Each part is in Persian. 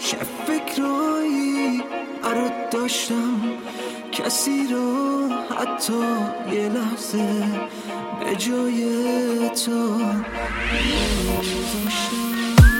چه فکرایی برات داشتم، کسی رو حتی یه لحظه به جای تو نمی‌ذاشتم.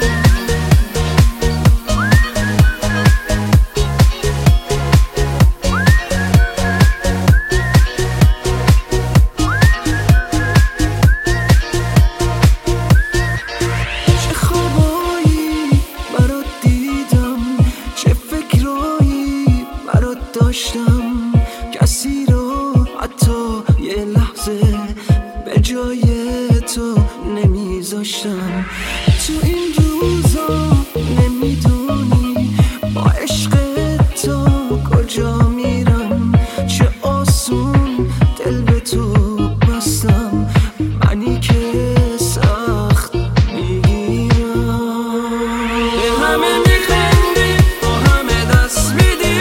داشتم کسی رو حتی یه لحظه به جای تو نمیذاشتم. تو این روزا نمیدونی با عشق تو کجا میرم، چه آسون دل به تو بستم، منی که سخت میگیرم. به همه میخندی، با همه دست میدی،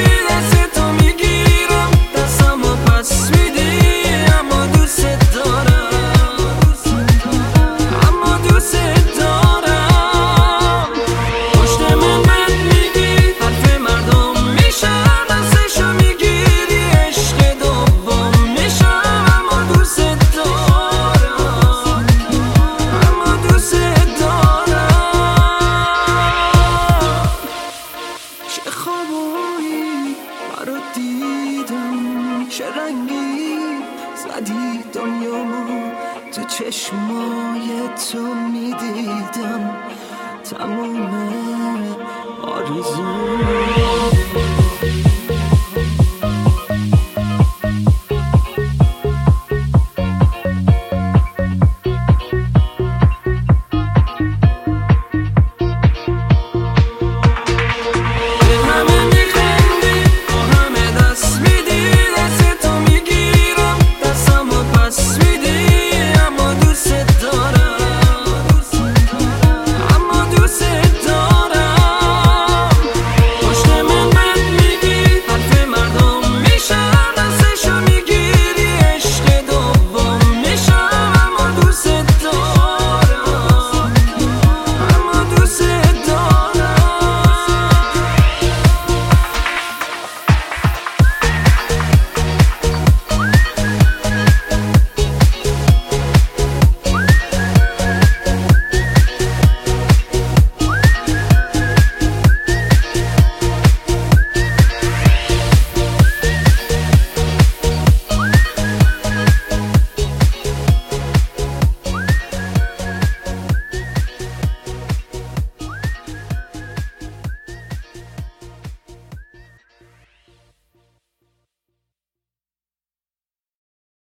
چه رنگی زدی دنیامو، تو چشمای تو میدیدم تموم آرزو.